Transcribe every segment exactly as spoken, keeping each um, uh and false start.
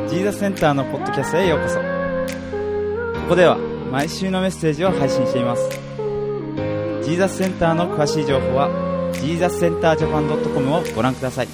ジーザスセンターのポッドキャストへようこそ。ここでは毎週のメッセージを配信しています。ジーザスセンターの詳しい情報は ジーザスセンタージャパンドットコム をご覧ください。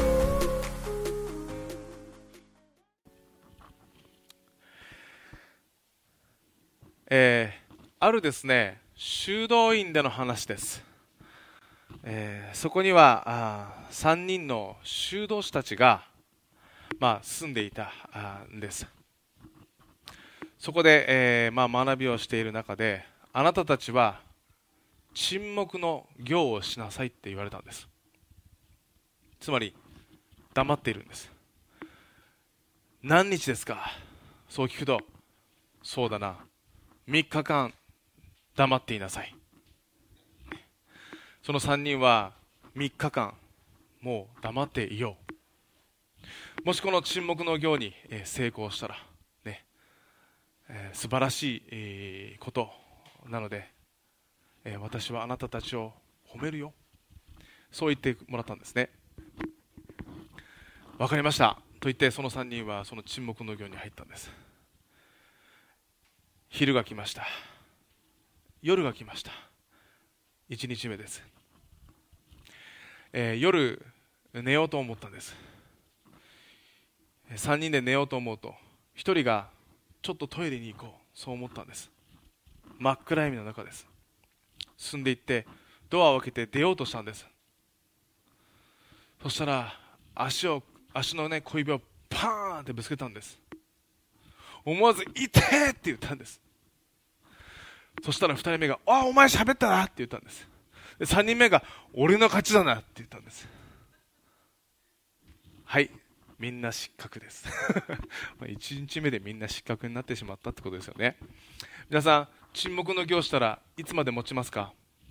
えー、あるですね修道院での話です。えー、そこにはあさんにんの修道士たちが、まあ、住んでいたんです。そこで、えーまあ、学びをしている中で、あなたたちは沈黙の行をしなさいって言われたんです。つまり黙っているんです。何日ですか？そう聞くと、そうだな、みっかかん黙っていなさい。そのさんにんはみっかかんもう黙っていよう。もしこの沈黙の行に成功したらね、えー、素晴らしい、えー、ことなので、えー、私はあなたたちを褒めるよ、そう言ってもらったんですね。わかりましたと言って、そのさんにんはその沈黙の行に入ったんです。昼が来ました。夜が来ました。いちにちめです。えー、夜寝ようと思ったんです。さんにんで寝ようと思うと、ひとりがちょっとトイレに行こう、そう思ったんです。真っ暗闇の中です。進んでいってドアを開けて出ようとしたんです。そしたら足を足のね小指をパーンってぶつけたんです。思わず痛えって言ったんです。そしたらふたりめが、あ、お前喋ったなって言ったんです。でさんにんめが、俺の勝ちだなって言ったんです。はい、みんな失格ですいちにちめでみんな失格になってしまったってことですよね。皆さん、沈黙の行をしたらいつまで持ちますか？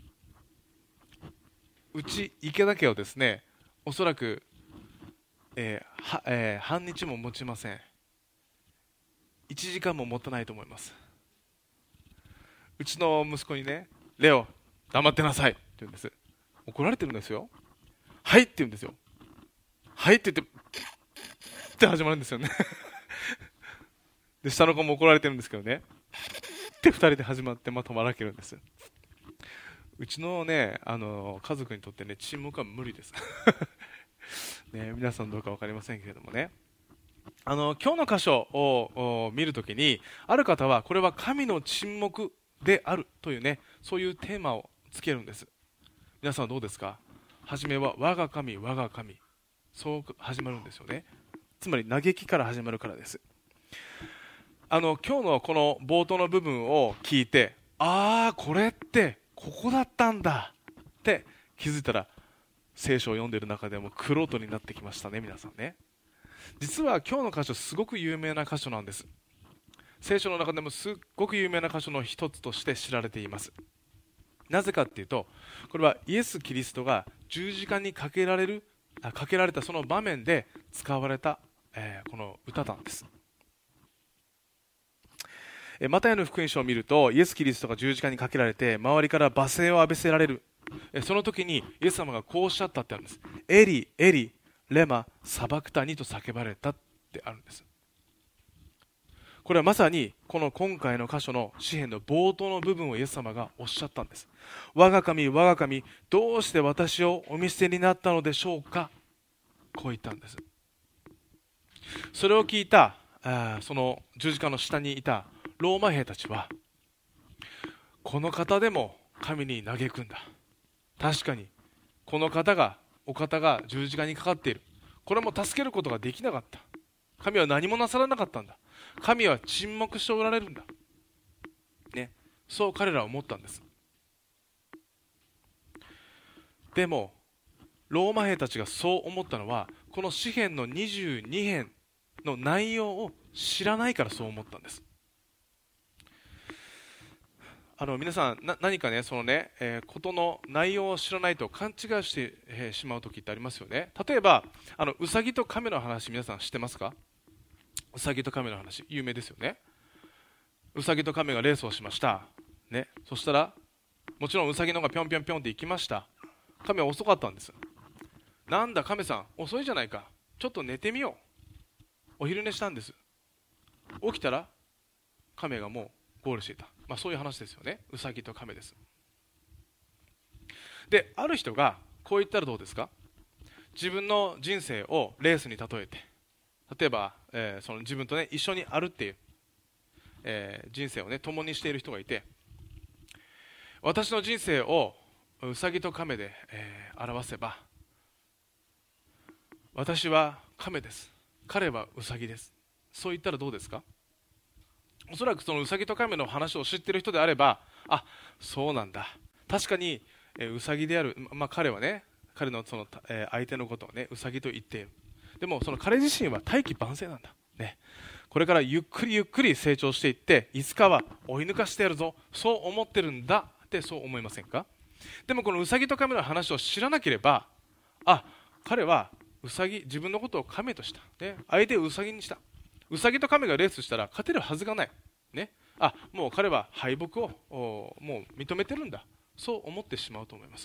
うち池田家をですね、おそらく、えーはえー、半日も持ちません。いちじかんも持たないと思います。うちの息子にね、レオ黙ってなさいって言うんです。怒られてるんですよ。はいって言うんですよ。はいって言ってって始まるんですよねで下の子も怒られてるんですけどね、ってふたりで始まって、まとまらけるんです。うちのね、あの家族にとってね、沈黙は無理ですね、皆さんどうか分かりませんけれどもね、あの今日の箇所を見るときに、ある方はこれは神の沈黙であるというね、そういうテーマをつけるんです。皆さんはどうですか？はじめは我が神我が神、そう始まるんですよね。つまり嘆きから始まるからです。あの今日のこの冒頭の部分を聞いて、ああこれってここだったんだって気づいたら、聖書を読んでいる中でも玄人になってきましたね、皆さんね。実は今日の箇所、すごく有名な箇所なんです。聖書の中でもすっごく有名な箇所の一つとして知られています。なぜかっていうと、これはイエス・キリストが十字架にかけられるあかけられたその場面で使われた、えー、この歌なんです。えー、マタイの福音書を見ると、イエス・キリストが十字架にかけられて周りから罵声を浴びせられる、えー、その時にイエス様がこうおっしゃったってあるんです。エリエリレマサバクタニと叫ばれたってあるんです。これはまさにこの今回の箇所の詩篇の冒頭の部分をイエス様がおっしゃったんです。我が神我が神、どうして私をお見捨てになったのでしょうか、こう言ったんです。それを聞いたあその十字架の下にいたローマ兵たちは、この方でも神に嘆くんだ、確かにこの方がお方が十字架にかかっている、これも助けることができなかった、神は何もなさらなかったんだ、神は沈黙しておられるんだ、ね、そう彼らは思ったんです。でもローマ兵たちがそう思ったのは、この詩篇のにじゅうにへんの内容を知らないからそう思ったんです。あの皆さんな何かね、そのね、えー、ことの内容を知らないと勘違いして、えー、しまう時ってありますよね。例えばあのうさぎと亀の話、皆さん知ってますか？うさぎと亀の話有名ですよね。うさぎと亀がレースをしました、ね、そしたらもちろんうさぎの方がぴょんぴょんぴょんって行きました。亀は遅かったんです。なんだ亀さん遅いじゃないか、ちょっと寝てみよう、 お昼寝したんです。起きたら亀がもうゴールしていた、まあ、そういう話ですよね。ウサギと亀です。で、ある人がこう言ったらどうですか。自分の人生をレースに例えて、例えば、えーその自分と、ね、一緒に歩っている、えー人生を、ね、共にしている人がいて、私の人生をウサギと亀で、えー表せば、私は亀です、彼はウサギです、そう言ったらどうですか。おそらくそのウサギと亀の話を知っている人であれば、あ、そうなんだ、確かに、えーウサギである、まあ、彼はね、彼のその、えー相手のことをね、ウサギと言っている。でもその彼自身は大器晩成なんだ、ね、これからゆっくりゆっくり成長していって、いつかは追い抜かしてやるぞ、そう思ってるんだって、そう思いませんか。でもこのウサギと亀の話を知らなければ、あ、彼はウサギ、自分のことを亀とした、ね、相手をウサギにした。ウサギと亀がレースしたら勝てるはずがない、ね、あ、もう彼は敗北をおもう認めてるんだ、そう思ってしまうと思います。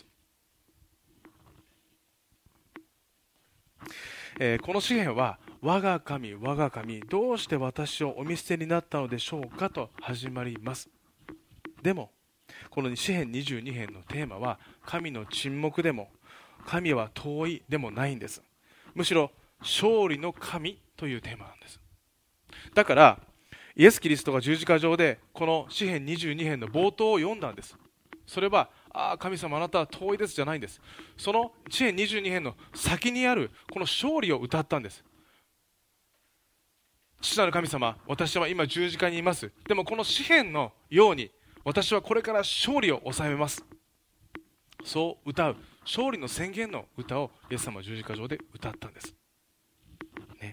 えーこの詩篇は、我が神我が神、どうして私をお見捨てになったのでしょうかと始まります。でもこの詩篇にじゅうに編のテーマは、神の沈黙でも神は遠いでもないんです。むしろ勝利の神というテーマなんです。だからイエス・キリストが十字架上でこの詩篇にじゅうに編の冒頭を読んだんです。それは、ああ神様あなたは遠いですじゃないんです。その詩篇にじゅうに編の先にあるこの勝利を歌ったんです。父なる神様、私は今十字架にいます。でもこの詩篇のように、私はこれから勝利を収めます、そう歌う勝利の宣言の歌をイエス様は十字架上で歌ったんです、ね。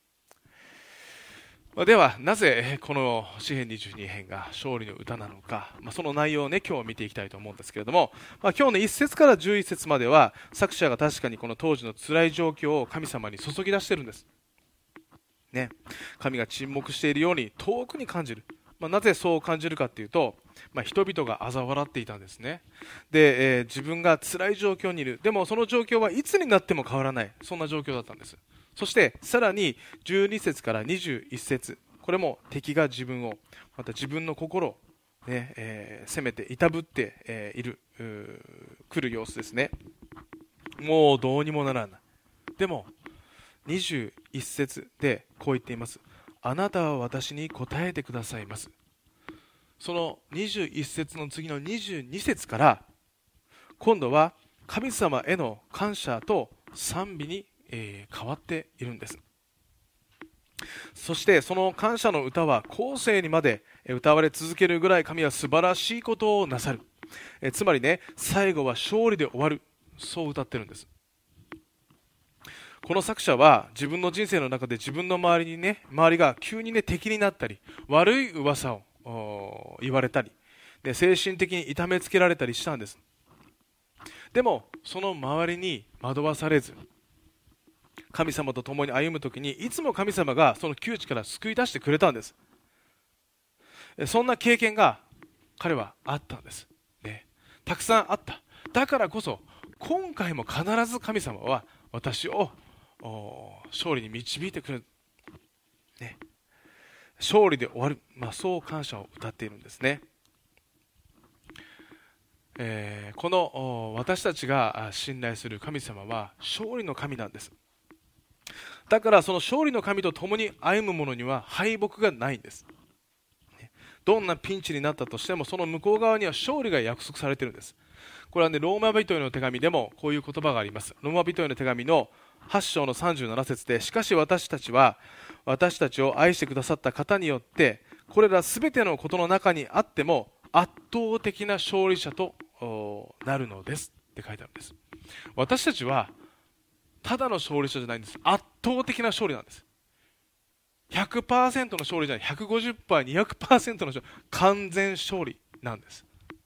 まあ、ではなぜこの詩編にじゅうに編が勝利の歌なのか、まあ、その内容を、ね、今日見ていきたいと思うんですけれども、まあ、今日のいっ節からじゅういっ節までは作者が確かにこの当時の辛い状況を神様に注ぎ出しているんです、ね、神が沈黙しているように遠くに感じる。まあ、なぜそう感じるかというと、まあ、人々が嘲笑っていたんですね。で、えー自分が辛い状況にいる。でもその状況はいつになっても変わらない、そんな状況だったんです。そしてさらにじゅうに節からにじゅういち節、これも敵が自分を、また自分の心を、ねえー責めていたぶって、えーいるうー来る様子ですね。もうどうにもならない。でもにじゅういち節でこう言っています。あなたは私に答えてくださいます。そのにじゅういち節の次のにじゅうに節から今度は神様への感謝と賛美に、えー変わっているんです。そしてその感謝の歌は後世にまでえー歌われ続けるぐらい神は素晴らしいことをなさる、えーつまりね、最後は勝利で終わる、そう歌ってるんです。この作者は自分の人生の中で自分の周りにね、周りが急にね敵になったり、悪い噂をお言われたり、で精神的に痛めつけられたりしたんです。でもその周りに惑わされず、神様と共に歩むときにいつも神様がその窮地から救い出してくれたんです。えそんな経験が彼はあったんです、ね、たくさんあった。だからこそ今回も必ず神様は私をお勝利に導いてくれる、ね、勝利で終わる、まあ、そう感謝を歌っているんですね。えーこのお私たちがあ信頼する神様は勝利の神なんです。だからその勝利の神と共に歩む者には敗北がないんです。ねどんなピンチになったとしてもその向こう側には勝利が約束されているんです。これはね、ローマ人への手紙でもこういう言葉があります。ローマ人への手紙のはち章のさんじゅうなな節で、しかし私たちは私たちを愛してくださった方によってこれらすべてのことの中にあっても圧倒的な勝利者とおなるのですって書いてあるんです。私たちはただの勝利者じゃないんです。圧倒的な勝利なんです。 ひゃくパーセント の勝利じゃない、 ひゃくごじゅっパーセント、にひゃくパーセント の勝利、完全勝利なんです。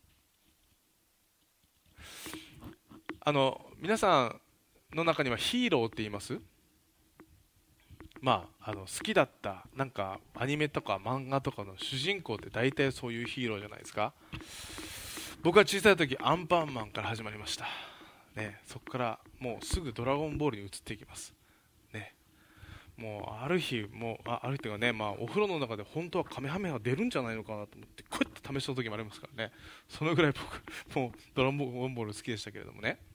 あの皆さんの中にはヒーローって言います？まあ、あの好きだったなんかアニメとか漫画とかの主人公って大体そういうヒーローじゃないですか。僕は小さい時アンパンマンから始まりました、ね、そこからもうすぐドラゴンボールに移っていきます、ね、もうある日もうあある日がね、まあ、お風呂の中で本当はカメハメハ出るんじゃないのかなと思ってこうやって試した時もありますからね。そのぐらい僕もうドラゴンボール好きでしたけれどもね、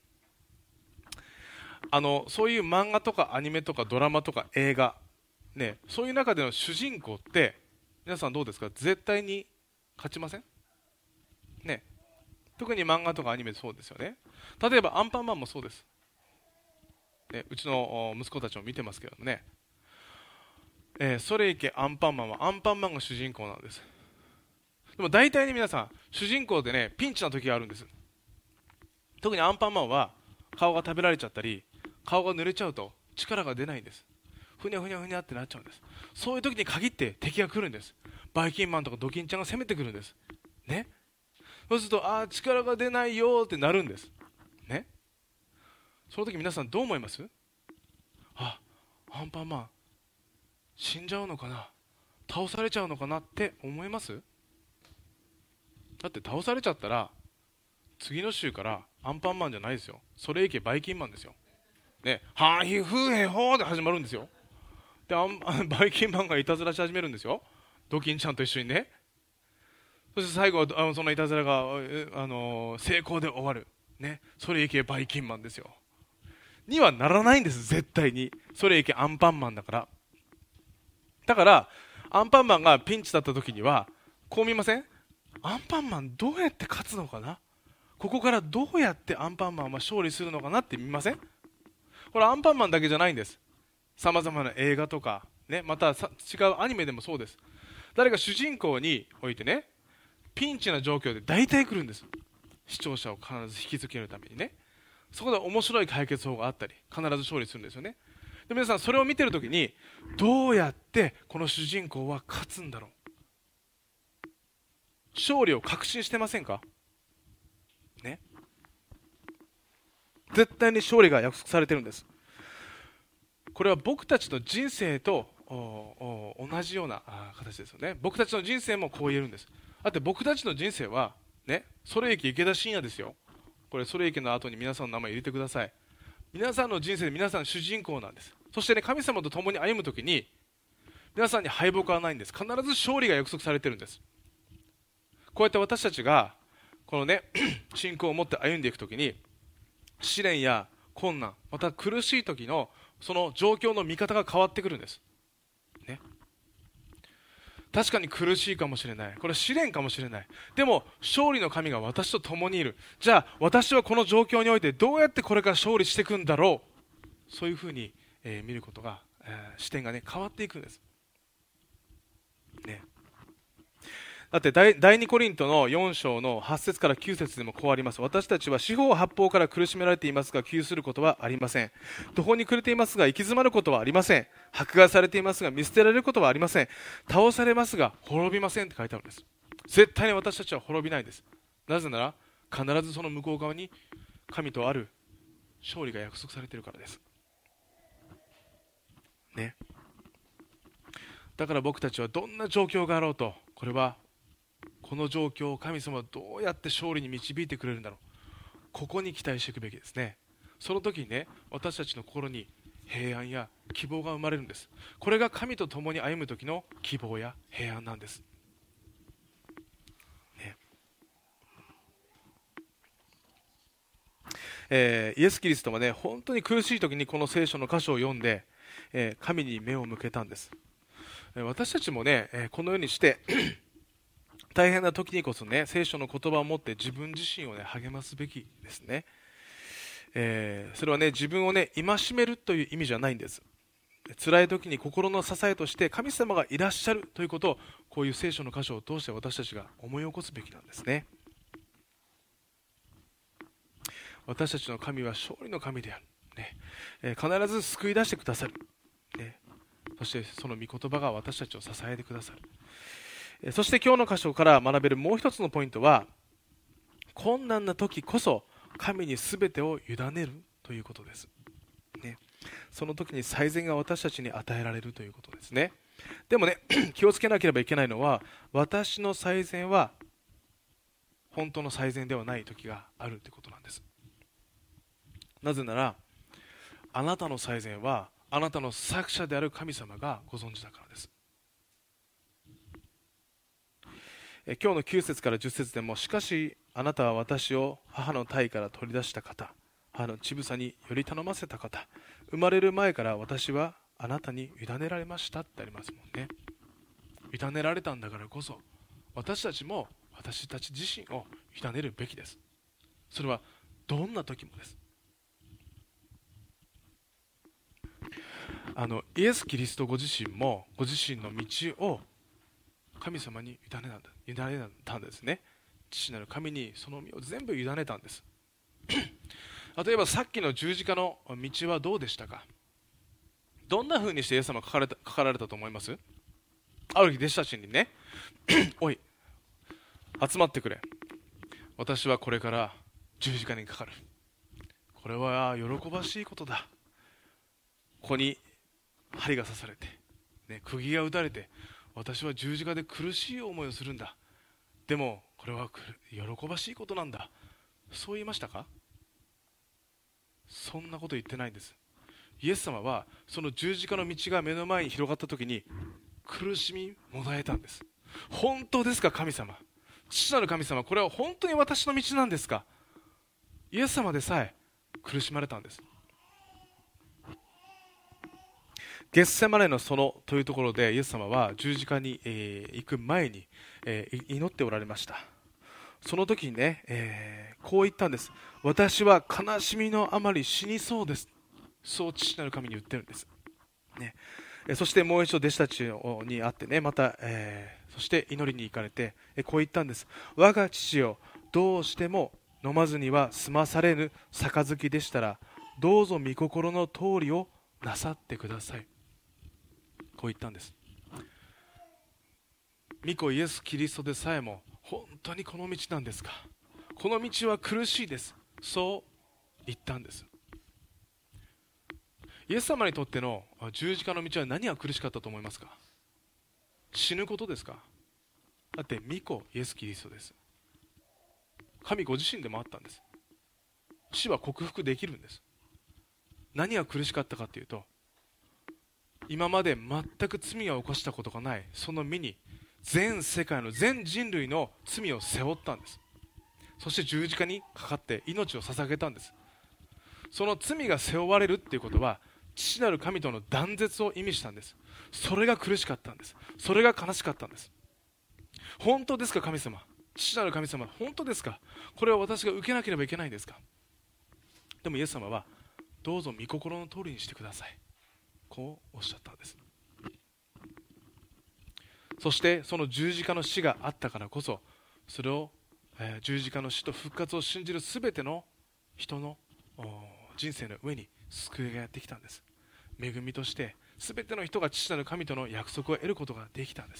あのそういう漫画とかアニメとかドラマとか映画、ね、そういう中での主人公って皆さんどうですか？絶対に勝ちません？ね、特に漫画とかアニメそうですよね。例えばアンパンマンもそうです、ね、うちの息子たちも見てますけどもね、えー、それいけアンパンマンはアンパンマンが主人公なんです。でも大体に皆さん主人公でねピンチな時があるんです。特にアンパンマンは顔が食べられちゃったり顔が濡れちゃうと力が出ないんです。ふにゃふにゃふにゃってなっちゃうんです。そういう時に限って敵が来るんです。バイキンマンとかドキンちゃんが攻めてくるんですね。そうするとあー力が出ないよってなるんですね。その時皆さんどう思います？あ、アンパンマン死んじゃうのかな、倒されちゃうのかなって思います？だって倒されちゃったら次の週からアンパンマンじゃないですよ。それいけバイキンマンですよ、ね、はーひふーへほーで始まるんですよ。でアンバイキンマンがいたずらし始めるんですよ、ドキンちゃんと一緒にね。そして最後はあのそのいたずらが、あのー成功で終わる、ね、それいけバイキンマンですよにはならないんです、絶対に。それいけアンパンマンだから。だからアンパンマンがピンチだった時にはこう見ません？アンパンマンどうやって勝つのかな、ここからどうやってアンパンマンは勝利するのかなって見ません？これアンパンマンだけじゃないんです。さまざまな映画とか、ね、またさ違うアニメでもそうです。誰か主人公においてねピンチな状況で大体来るんです。視聴者を必ず引きつけるためにね。そこで面白い解決法があったり必ず勝利するんですよね。で皆さんそれを見てるときにどうやってこの主人公は勝つんだろう、勝利を確信してませんかね。絶対に勝利が約束されてるんです。これは僕たちの人生と同じような形ですよね。僕たちの人生もこう言えるんです。だって僕たちの人生はね、それいけ池田信也ですよ。これそれいけの後に皆さんの名前入れてください。皆さんの人生で皆さん主人公なんです。そしてね、神様と共に歩むときに皆さんに敗北はないんです。必ず勝利が約束されてるんです。こうやって私たちがこのね信仰を持って歩んでいくときに試練や困難、また苦しい時のその状況の見方が変わってくるんです、ね、確かに苦しいかもしれない、これは試練かもしれない。でも勝利の神が私と共にいる。じゃあ私はこの状況においてどうやってこれから勝利していくんだろう、そういうふうに、えー、見ることが、えー、視点がね変わっていくんです、ね。だって第第二コリントのよん章のはち節からきゅう節でもこうあります。私たちは四方八方から苦しめられていますが窮することはありません。途方に暮れていますが行き詰まることはありません。迫害されていますが見捨てられることはありません。倒されますが滅びませんって書いてあるんです。絶対に私たちは滅びないです。なぜなら必ずその向こう側に神とある勝利が約束されているからです、ね。だから僕たちはどんな状況があろうと、これはこの状況を神様はどうやって勝利に導いてくれるんだろう、ここに期待していくべきですね。その時にね、私たちの心に平安や希望が生まれるんです。これが神と共に歩む時の希望や平安なんです、ね。えー、イエス・キリストはね本当に苦しい時にこの聖書の箇所を読んで、えー、神に目を向けたんです。えー、私たちもね、えー、このようにして大変な時にこそね聖書の言葉を持って自分自身をね励ますべきですね。えー、それはね自分をね戒めるという意味じゃないんです。辛い時に心の支えとして神様がいらっしゃるということをこういう聖書の箇所を通して私たちが思い起こすべきなんですね。私たちの神は勝利の神である、ね。えー、必ず救い出してくださる、ね。そしてその御言葉が私たちを支えてくださる。そして今日の箇所から学べるもう一つのポイントは、困難な時こそ神に全てを委ねるということです、ね。その時に最善が私たちに与えられるということですね。でもね気をつけなければいけないのは、私の最善は本当の最善ではない時があるということなんです。なぜならあなたの最善はあなたの作者である神様がご存知だからです。え今日のきゅう節からじゅっ節でも、しかしあなたは私を母の胎から取り出した方、母の乳房により頼ませた方、生まれる前から私はあなたに委ねられましたってありますもんね。委ねられたんだからこそ、私たちも私たち自身を委ねるべきです。それはどんな時もです。あのイエス・キリストご自身もご自身の道を神様に委ねたんだ、委ねたんですね。父なる神にその身を全部委ねたんです。例えばさっきの十字架の道はどうでしたか。どんな風にしてイエス様が書かれた、書かられたと思います？ある日弟子たちにねおい集まってくれ、私はこれから十字架にかかる、これは喜ばしいことだ、ここに針が刺されて、ね、釘が打たれて、私は十字架で苦しい思いをするんだ、でもこれは喜ばしいことなんだ、そう言いましたか？そんなこと言ってないんです。イエス様はその十字架の道が目の前に広がった時に苦しみもだえたんです。本当ですか神様、父なる神様、これは本当に私の道なんですか？イエス様でさえ苦しまれたんです。ゲッセマネの園というところでイエス様は十字架に、えー、行く前に、えー、祈っておられました。その時にね、えー、こう言ったんです。私は悲しみのあまり死にそうです、そう父なる神に言ってるんです、ね、えー、そしてもう一度弟子たちに会ってね、また、えー、そして祈りに行かれて、えー、こう言ったんです。我が父よ、どうしても飲まずには済まされぬ杯でしたら、どうぞ御心の通りをなさってください、こう言ったんです。御子イエス・キリストでさえも本当にこの道なんですか、この道は苦しいです、そう言ったんです。イエス様にとっての十字架の道は何が苦しかったと思いますか？死ぬことですか？だって御子イエス・キリストです。神ご自身でもあったんです。死は克服できるんです。何が苦しかったかというと、今まで全く罪を犯したことがないその身に全世界の全人類の罪を背負ったんです。そして十字架にかかって命を捧げたんです。その罪が背負われるっていうことは父なる神との断絶を意味したんです。それが苦しかったんです。それが悲しかったんです。本当ですか神様、父なる神様、本当ですか、これは私が受けなければいけないんですか？でもイエス様はどうぞ御心の通りにしてください、こうおっしゃったんです。そしてその十字架の死があったからこそ、それを、えー、十字架の死と復活を信じるすべての人の人生の上に救いがやってきたんです。恵みとしてすべての人が父なる神との約束を得ることができたんです。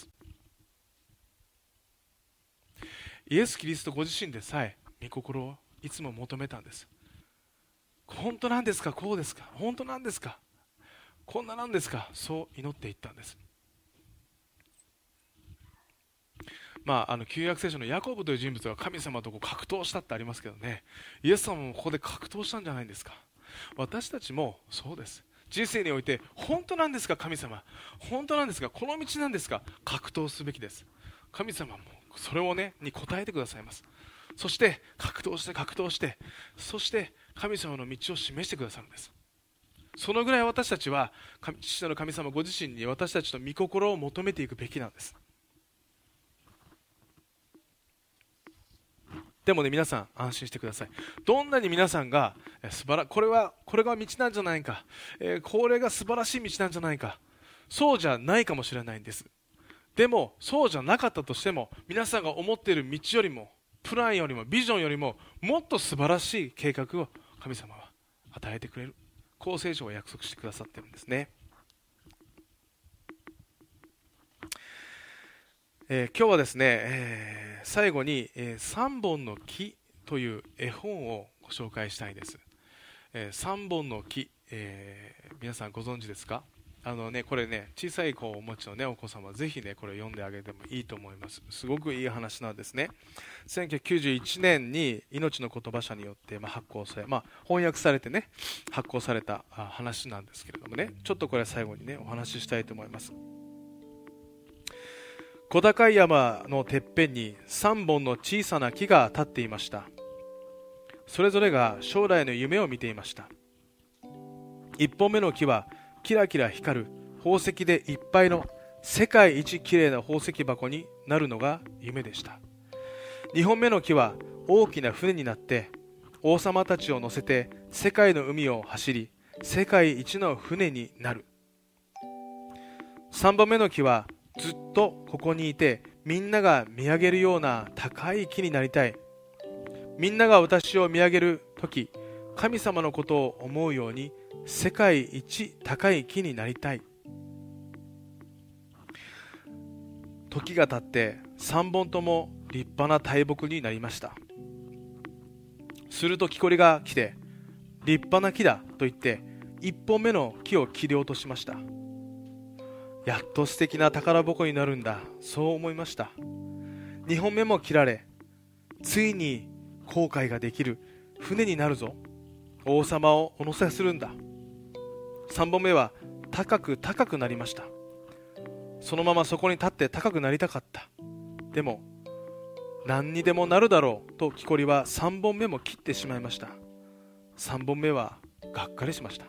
イエス・キリストご自身でさえ御心をいつも求めたんです。本当なんですか、こうですか、本当なんですか、こんななんですか、そう祈っていったんです。まあ、あの旧約聖書のヤコブという人物が神様とこう格闘したってありますけどね、イエス様もここで格闘したんじゃないんですか。私たちもそうです。人生において本当なんですか神様、本当なんですか、この道なんですか、格闘すべきです。神様もそれをねに答えてくださいます。そして格闘して格闘して、そして神様の道を示してくださるんです。そのぐらい私たちは父なる神様ご自身に私たちの御心を求めていくべきなんです。でもね、皆さん安心してください。どんなに皆さんが素晴らこれはこれが道なんじゃないか、えー、これが素晴らしい道なんじゃないか、そうじゃないかもしれないんです。でもそうじゃなかったとしても、皆さんが思っている道よりもプランよりもビジョンよりももっと素晴らしい計画を神様は与えてくれる、こう聖書を約束してくださっているんですね。えー、今日はですね、えー、最後に、えー、さんぼんの木という絵本をご紹介したいです。えー、さんぼんの木、えー、皆さんご存知ですか？ あのね、これね、小さい子をお持ちの、ね、お子様はぜひね、これ読んであげてもいいと思います。すごくいい話なんですね。せんきゅうひゃくきゅうじゅういちねんに命の言葉社によって、まあ、発行され、まあ、翻訳されてね、発行されたあ話なんですけれどもね、ちょっとこれ最後にね、お話ししたいと思います。小高い山のてっぺんにさんぼんの小さな木が立っていました。それぞれが将来の夢を見ていました。いっぽんめの木はキラキラ光る宝石でいっぱいの世界一きれいな宝石箱になるのが夢でした。にほんめの木は大きな船になって王様たちを乗せて世界の海を走り、世界一の船になる。さんぼんめの木はずっとここにいてみんなが見上げるような高い木になりたい。みんなが私を見上げるとき、神様のことを思うように世界一高い木になりたい。時が経ってさんぼんとも立派な大木になりました。すると木こりが来て、立派な木だと言っていっぽんめの木を切り落としました。やっと素敵な宝箱になるんだ、そう思いました。にほんめも切られ、ついに航海ができる船になるぞ、王様をお乗せするんだ。さんぼんめは高く高くなりました。そのままそこに立って高くなりたかった。でも何にでもなるだろうと木こりはさんぼんめも切ってしまいました。さんぼんめはがっかりしました。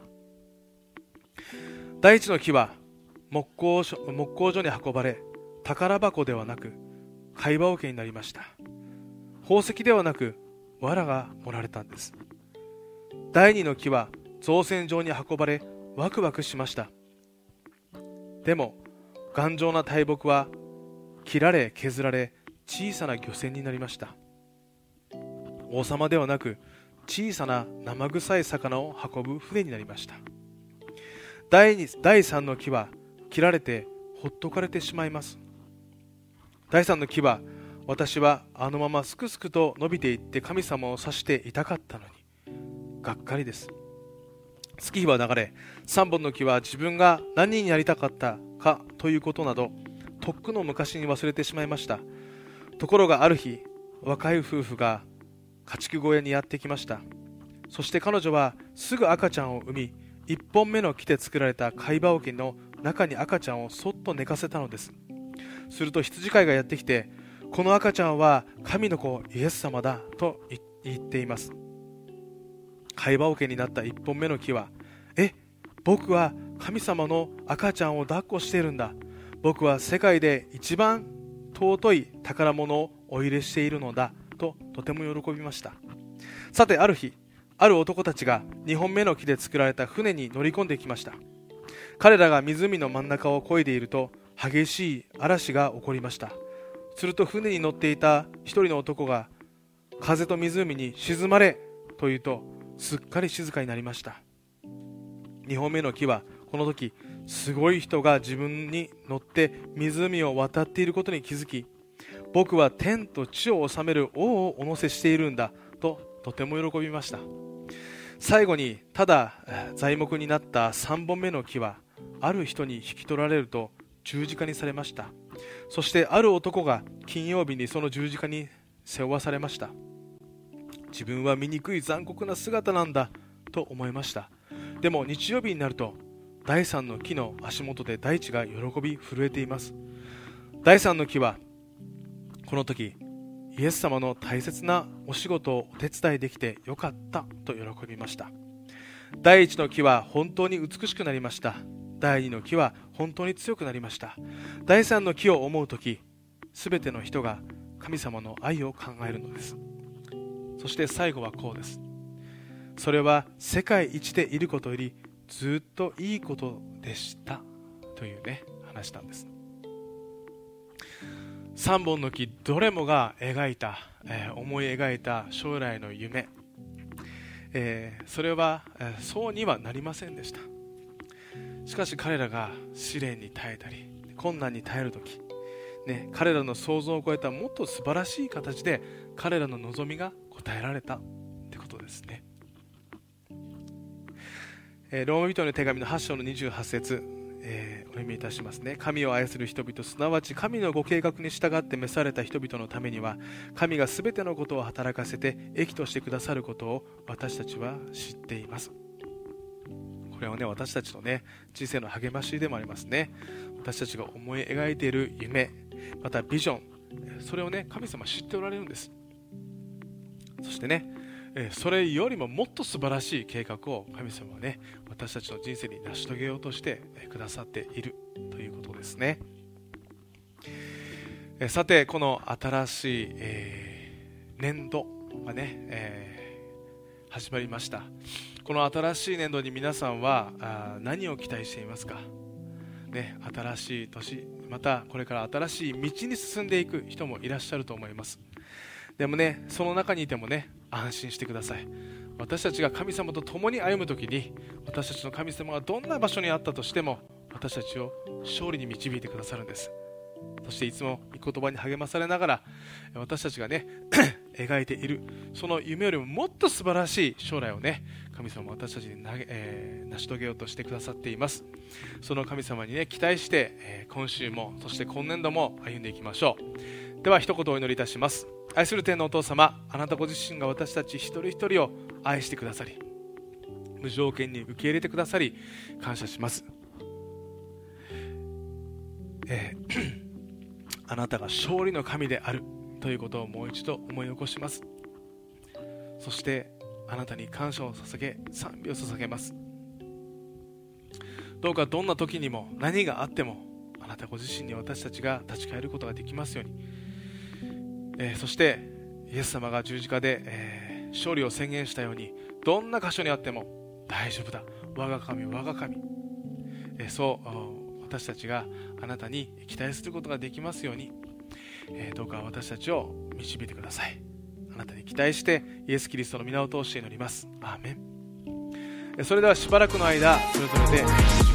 第一の木は木工所、木工所に運ばれ、宝箱ではなく貝羽桶になりました。宝石ではなく藁が盛られたんです。第二の木は造船場に運ばれ、ワクワクしました。でも頑丈な大木は切られ削られ、小さな漁船になりました。王様ではなく小さな生臭い魚を運ぶ船になりました。第二、第三の木は切られてほっとかれてしまいます。第三の木は、私はあのまますくすくと伸びていって神様を指していたかったのに、がっかりです。月日は流れ、三本の木は自分が何になりたかったかということなどとっくの昔に忘れてしまいました。ところがある日、若い夫婦が家畜小屋にやってきました。そして彼女はすぐ赤ちゃんを産み、一本目の木で作られた貝羽桶の中に赤ちゃんをそっと寝かせたのです。すると羊飼いがやってきて、この赤ちゃんは神の子イエス様だと言っています。貝羽桶になった一本目の木は、え、僕は神様の赤ちゃんを抱っこしているんだ。僕は世界で一番尊い宝物をお入れしているのだととても喜びました。さてある日、ある男たちがにほんめの木で作られた船に乗り込んできました。彼らが湖の真ん中を漕いでいると、激しい嵐が起こりました。すると船に乗っていた一人の男が、風と湖に沈まれと言うと、すっかり静かになりました。にほんめの木はこの時、すごい人が自分に乗って湖を渡っていることに気づき、僕は天と地を治める王をお乗せしているんだととても喜びました。最後にただ材木になったさんぼんめの木は、ある人に引き取られると十字架にされました。そしてある男が金曜日にその十字架に背負わされました。自分は醜い残酷な姿なんだと思いました。でも日曜日になると、第三の木の足元で大地が喜び震えています。第三の木はこの時、イエス様の大切なお仕事をお手伝いできてよかったと喜びました。第一の木は本当に美しくなりました。第二の木は本当に強くなりました。第三の木を思うとき、すべての人が神様の愛を考えるのです。そして最後はこうです。それは世界一でいることよりずっといいことでしたというね、話なんです。三本の木どれもが描いた、えー、思い描いた将来の夢、えー、それは、えー、そうにはなりませんでした。しかし彼らが試練に耐えたり困難に耐えるとき、ね、彼らの想像を超えたもっと素晴らしい形で彼らの望みが応えられたってことですね。えー、ローマ人の手紙のはち章のにじゅうはち節、 えー、お読みいたしますね。神を愛する人々、すなわち神のご計画に従って召された人々のためには、神がすべてのことを働かせて益としてくださることを私たちは知っています。これはね、私たちのね、人生の励ましでもありますね。私たちが思い描いている夢、またビジョン、それをね、神様は知っておられるんです。そしてね、それよりももっと素晴らしい計画を神様はね、私たちの人生に成し遂げようとしてくださっているということですね。さて、この新しい、えー、年度がね、えー、始まりました。この新しい年度に皆さんはあ何を期待していますか、ね、新しい年、またこれから新しい道に進んでいく人もいらっしゃると思います。でもね、その中にいてもね、安心してください。私たちが神様と共に歩むときに、私たちの神様がどんな場所にあったとしても、私たちを勝利に導いてくださるんです。そしていつも御言葉に励まされながら、私たちがね描いているその夢よりももっと素晴らしい将来をね、神様は私たちに投げ、えー、成し遂げようとしてくださっています。その神様にね、期待して、えー、今週もそして今年度も歩んでいきましょう。では一言お祈りいたします。愛する天のお父様、あなたご自身が私たち一人一人を愛してくださり、無条件に受け入れてくださり感謝します。えーあなたが勝利の神であるということをもう一度思い起こします。そしてあなたに感謝を捧げ、賛美を捧げます。どうかどんな時にも何があっても、あなたご自身に私たちが立ち返ることができますように、えー、そしてイエス様が十字架で、えー、勝利を宣言したように、どんな箇所にあっても大丈夫だ、我が神我が神、えー、そう私たちがあなたに期待することができますように、えー、どうか私たちを導いてください。あなたに期待してイエス・キリストの皆を通して祈ります。アーメン。それではしばらくの間それぞれで